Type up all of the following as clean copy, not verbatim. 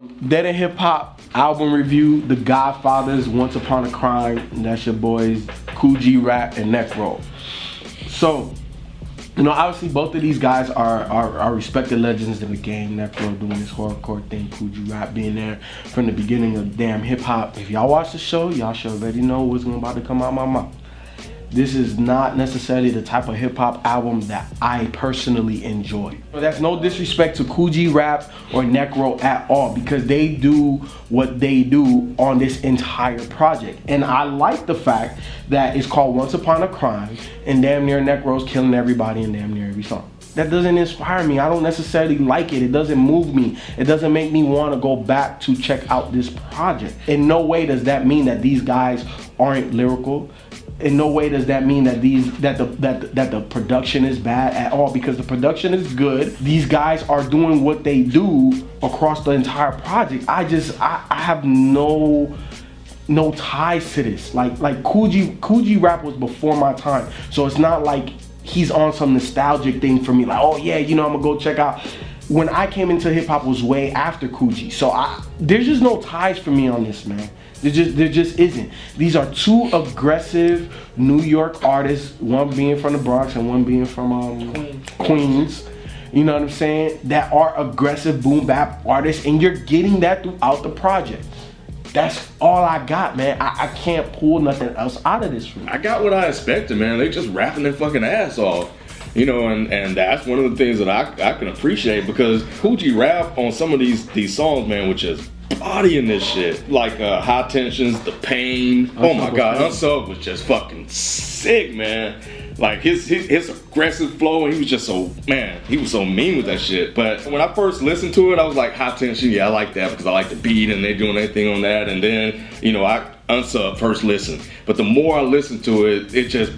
Dead and Hip Hop album review, The Godfathers, Once Upon a Crime, and that's your boys Kool G Rap and Necro. So, you know, obviously both of these guys are respected legends in the game. Necro doing this horrorcore thing, Kool G Rap being there from the beginning of damn hip hop. If y'all watch the show, y'all should already know what's about to come out my mouth. This is not necessarily the type of hip hop album that I personally enjoy. That's no disrespect to Kool G Rap or Necro at all, because they do what they do on this entire project. And I like the fact that it's called Once Upon a Crime and damn near Necro's killing everybody in damn near every song. That doesn't inspire me. I don't necessarily like it. It doesn't move me. It doesn't make me want to go back to check out this project. In no way does that mean that these guys aren't lyrical. In no way does that mean that the production is bad at all, because the production is good. These guys are doing what they do across the entire project. I have no ties to this. Like Kool G Rap was before my time, so it's not like he's on some nostalgic thing for me. Like, oh yeah, you know, I'm gonna go check out. When I came into hip hop was way after Kool G, so there's just no ties for me on this, man. There just isn't. These are two aggressive New York artists, one being from the Bronx and one being from Queens. You know what I'm saying? That are aggressive boom bap artists, and you're getting that throughout the project. That's all I got, man. I can't pull nothing else out of this from me. I got what I expected, man. They just rapping their fucking ass off. You know, and that's one of the things that I can appreciate, because Kool G Rap on some of these songs, man, which is bodying this shit. Like High Tensions, The Pain. Oh my God, Unsubbed was just fucking sick, man. Like his aggressive flow, and he was just so, man, he was so mean with that shit. But when I first listened to it, I was like, High Tension, yeah, I like that because I like the beat and they doing their thing on that. And then, you know, I Unsubbed first listen. But the more I listen to it, it just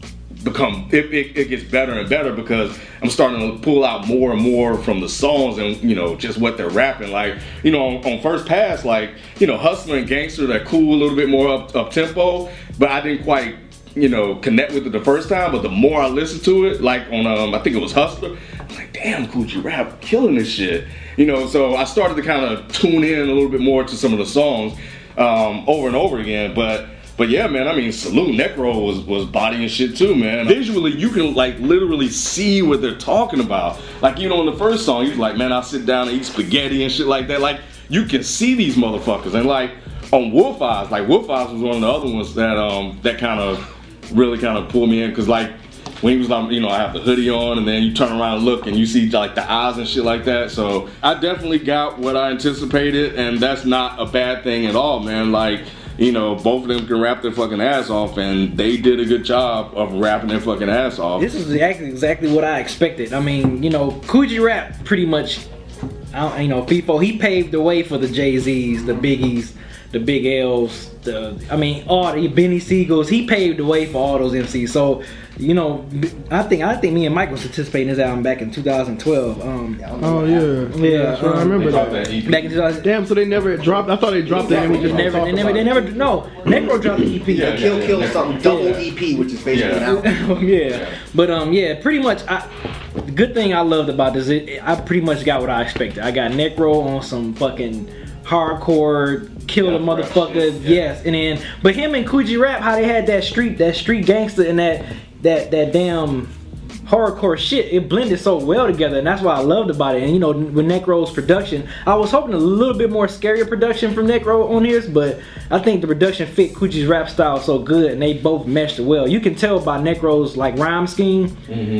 it gets better and better, because I'm starting to pull out more and more from the songs and, you know, just what they're rapping. Like, you know, on First Pass, like, you know, Hustler and Gangster, they're cool, a little bit more up tempo, but I didn't quite, you know, connect with it the first time. But the more I listened to it, like on I think it was Hustler, I'm like, damn, Kool G Rap killing this shit, you know. So I started to kind of tune in a little bit more to some of the songs over and over again. But yeah, man, I mean, Salute, Necro was bodying shit too, man. Visually, you can like literally see what they're talking about. Like, you know, in the first song, he was like, man, I'll sit down and eat spaghetti and shit like that. Like, you can see these motherfuckers. And like on Wolf Eyes, like Wolf Eyes was one of the other ones that that kind of really kind of pulled me in, because like when he was like, you know, I have the hoodie on, and then you turn around and look and you see like the eyes and shit like that. So I definitely got what I anticipated, and that's not a bad thing at all, man. Like, you know, both of them can rap their fucking ass off, and they did a good job of rapping their fucking ass off. This is exactly what I expected. I mean, you know, Kool G Rap pretty much, you know, FIFO, he paved the way for the Jay-Z's, the Biggies, the Big L's, I mean, all the Benny Siegels. He paved the way for all those MCs. So, you know, I think me and Mike was anticipating this album back in 2012. Oh yeah, so I remember that. Back in 2000. Damn, so they never dropped. I thought they dropped it, and we just They never. No, Necro dropped the EP. Yeah, Kill something double EP, which is basically an album. Yeah, but yeah, pretty much. The good thing I loved about this, I pretty much got what I expected. I got Necro on some fucking hardcore, kill the motherfucker, yes, and then but him and Kool G Rap, how they had that street gangster and that damn hardcore shit, it blended so well together, and that's what I loved about it. And you know, with Necro's production, I was hoping a little bit more scarier production from Necro on his, but I think the production fit Kool G's rap style so good, and they both meshed well. You can tell by Necro's like rhyme scheme,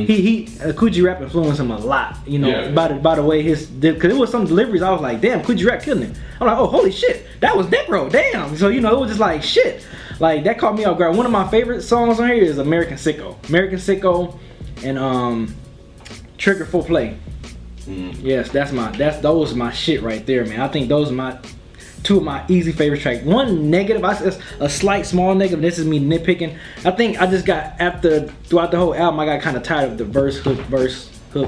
Kool G Rap influenced him a lot. You know, by the way because it was some deliveries I was like, damn, Kool G Rap killing it. I'm like, oh holy shit, that was Necro, damn. So you know, it was just like shit, like that caught me off guard. One of my favorite songs on here is American Sicko, and Trigger Full Play. Yes, those are my shit right there, man. I think those are two of my easy favorite tracks. One negative, a slight small negative, this is me nitpicking. I think I just got, throughout the whole album, I got kind of tired of the verse, hook,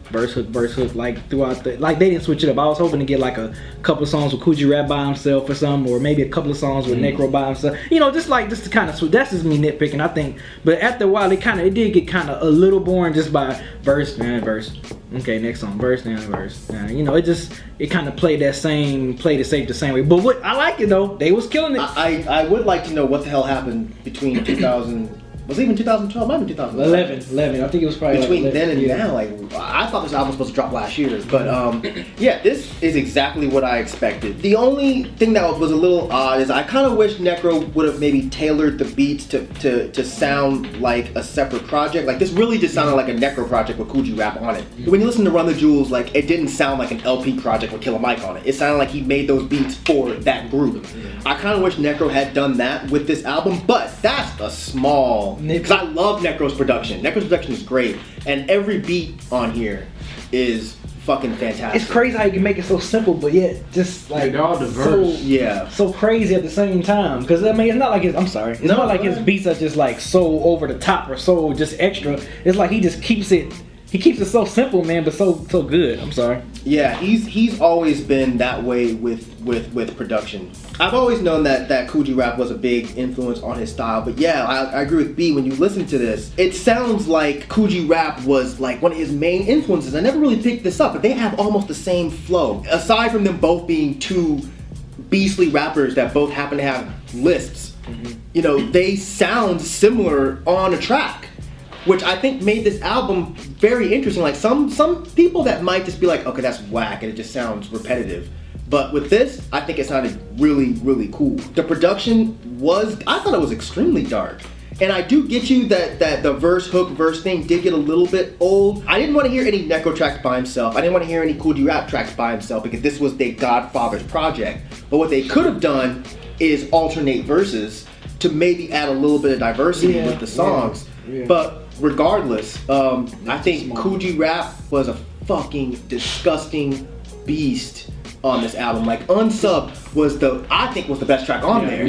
verse hook, like throughout the, like they didn't switch it up. I was hoping to get like a couple of songs with Coogee Rap by himself or something, or maybe a couple of songs with Necro by himself. You know, just to kind of switch. That's just me nitpicking, I think. But after a while, it did get kind of a little boring just by verse, verse. Okay, next song, verse, verse. You know, it kind of played it safe the same way. But what I like it though, they was killing it. I would like to know what the hell happened between 2000. Was it even 2012? Might have been 11. I think it was probably between like 11, then and now. Like, I thought this album was supposed to drop last year, but yeah, this is exactly what I expected. The only thing that was a little odd is I kind of wish Necro would have maybe tailored the beats to sound like a separate project. Like, this really just sounded like a Necro project with Coogee Rap on it. When you listen to Run the Jewels, like, it didn't sound like an LP project with Killer Mike on it. It sounded like he made those beats for that group. I kind of wish Necro had done that with this album, but that's a small. Because I love Necro's production. Necro's production is great, and every beat on here is fucking fantastic. It's crazy how you can make it so simple, but yet just like they're all diverse. So crazy at the same time. Because I mean, it's not like it's not like his beats are just like so over the top or so just extra. It's like he just keeps it. He keeps it so simple, man, but so good. I'm sorry. Yeah, he's always been that way with production. I've always known that Coogee Rap was a big influence on his style, but yeah, I agree with B. When you listen to this, it sounds like Coogee Rap was like one of his main influences. I never really picked this up, but they have almost the same flow. Aside from them both being two beastly rappers that both happen to have lisps, you know, they sound similar on a track, which I think made this album very interesting. Like some people that might just be like, okay, that's whack and it just sounds repetitive. But with this, I think it sounded really, really cool. The production I thought it was extremely dark. And I do get you that the verse, hook, verse thing did get a little bit old. I didn't want to hear any Necro tracks by himself. I didn't want to hear any Coogee Rap tracks by himself because this was their Godfather's project. But what they could have done is alternate verses to maybe add a little bit of diversity with the songs. Yeah. But regardless, I think Coogee Rap was a fucking disgusting beast on this album. Like, Unsub was I think was the best track on there.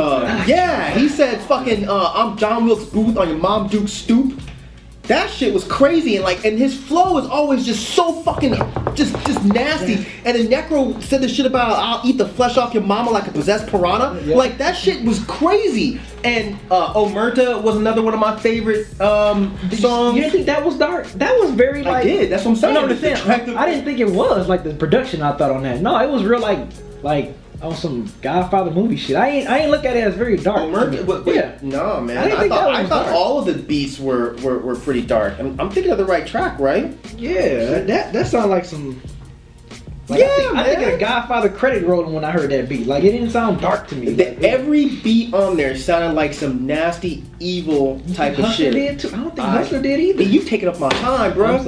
Yeah, he said fucking I'm John Wilkes Booth on your mom Duke's stoop. That shit was crazy, and his flow is always just so fucking just nasty. And then Necro said the shit about I'll eat the flesh off your mama like a possessed piranha. Like, that shit was crazy. And Omerta was another one of my favorite songs. You didn't think that was dark? That was very like. I did. That's what I'm saying. I didn't think it was like the production I thought on that. No, it was real like on some Godfather movie shit. I ain't look at it as very dark. Yeah. No, man. I thought all of the beats were pretty dark. I'm thinking of the right track, right? Yeah. That sounded like some. Like, I think of Godfather credit rolling when I heard that beat. Like, it didn't sound dark to me. Every beat on there sounded like some nasty, evil type of shit. Did too. I don't think Hustler did either. You taking up my time, bro.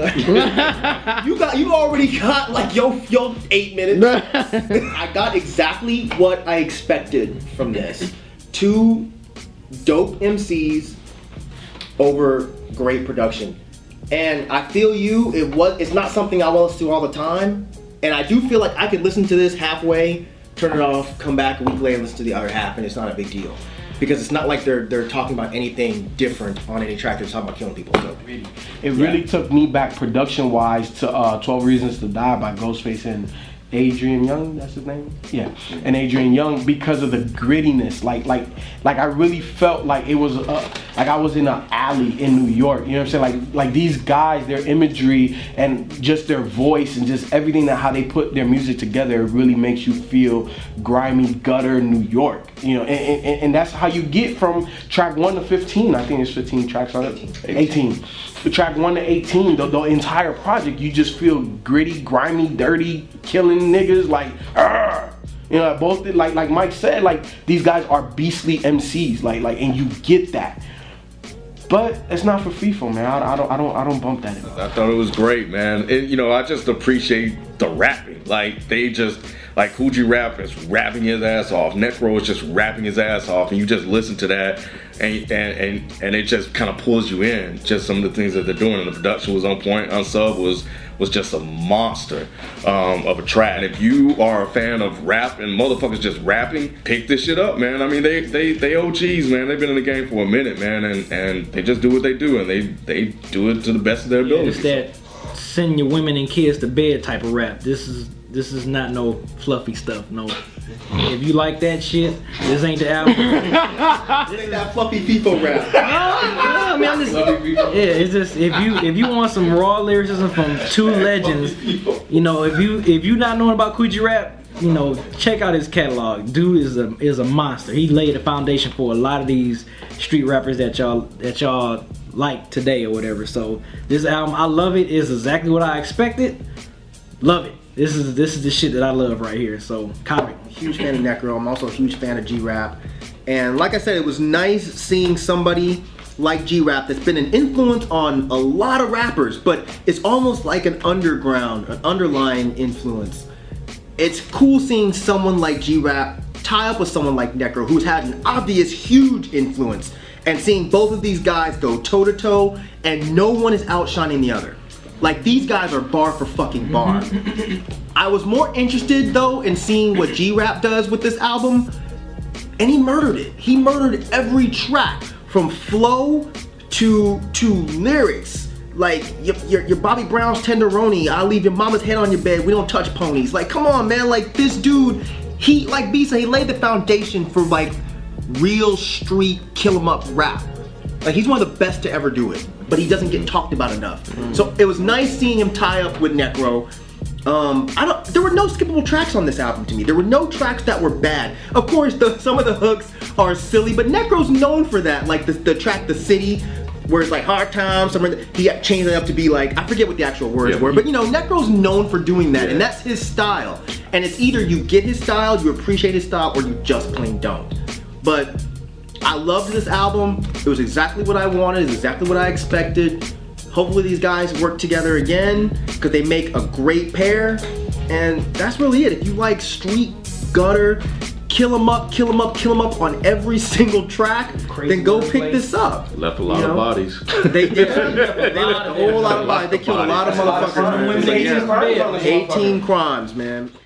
you already got like your 8 minutes. I got exactly what I expected from this. 2 dope MCs over great production. And I feel it's not something I want to do all the time. And I do feel like I could listen to this halfway, turn it off, come back a week later and listen to the other half, and it's not a big deal. Because it's not like they're talking about anything different on any track. They're talking about killing people. So it really took me back production-wise to 12 Reasons to Die by Ghostface and Adrian Young, that's his name? Yeah, and Adrian Young, because of the grittiness. Like I really felt like it was like I was in an alley in New York. You know what I'm saying? Like these guys, their imagery and just their voice and just everything how they put their music together, it really makes you feel grimy gutter New York. You know, and that's how you get from track 1 to 15. I think there's 15 tracks on it. 18. Track 1 to 18, the entire project, you just feel gritty, grimy, dirty, killing niggas, like, you know, both like Mike said, like these guys are beastly MCs, like, and you get that. But it's not for FIFO, man. I don't bump that in. I thought it was great, man. I just appreciate the rapping. Like, they just, like, Coogee Rap is rapping his ass off. Necro is just rapping his ass off, and you just listen to that, and it just kind of pulls you in. Just some of the things that they're doing, and the production was on point. Unsub was just a monster of a track. And if you are a fan of rap and motherfuckers just rapping, pick this shit up, man. I mean, they OGs, man. They've been in the game for a minute, man, and they just do what they do, and they do it to the best of their abilities. send your women and kids to bed type of rap. This is not no fluffy stuff. No. If you like that shit, this ain't the album. This ain't that fluffy FIFO rap. No, I mean, I'm just, yeah, it's just if you want some raw lyricism from two legends, you know, if you not knowing about Kool G Rap, you know, check out his catalog. Dude is a monster. He laid the foundation for a lot of these street rappers that y'all like today or whatever. So this album, I love it. It's exactly what I expected. Love it. This is the shit that I love right here. So Comic. Huge fan of Necro. I'm also a huge fan of G-Rap. And like I said, it was nice seeing somebody like G-Rap that's been an influence on a lot of rappers, but it's almost like an underlying influence. It's cool seeing someone like G-Rap tie up with someone like Necro, who's had an obvious huge influence, and seeing both of these guys go toe to toe, and no one is outshining the other. Like, these guys are bar for fucking bar. I was more interested though in seeing what G-Rap does with this album, and he murdered it. He murdered every track, from flow to lyrics. Like your Bobby Brown's Tenderoni, I'll leave your mama's head on your bed, we don't touch ponies. Like, come on, man. Like, this dude, he, like B said, he laid the foundation for like real street kill 'em up rap. Like, he's one of the best to ever do it, but he doesn't get talked about enough. So it was nice seeing him tie up with Necro. There were no skippable tracks on this album to me. There were no tracks that were bad. Of course, some of the hooks are silly, but Necro's known for that. Like the track "The City," where it's like hard times. He changed it up to be like, I forget what the actual words were, but you know, Necro's known for doing that, and that's his style. And it's either you get his style, you appreciate his style, or you just plain don't. But I loved this album. It was exactly what I wanted. It was exactly what I expected. Hopefully these guys work together again, because they make a great pair. And that's really it. If you like street, gutter, kill 'em up on every single track, then go pick this up. Left a lot of bodies. They left a whole lot of bodies. They killed a lot of motherfuckers. 18 crimes, man.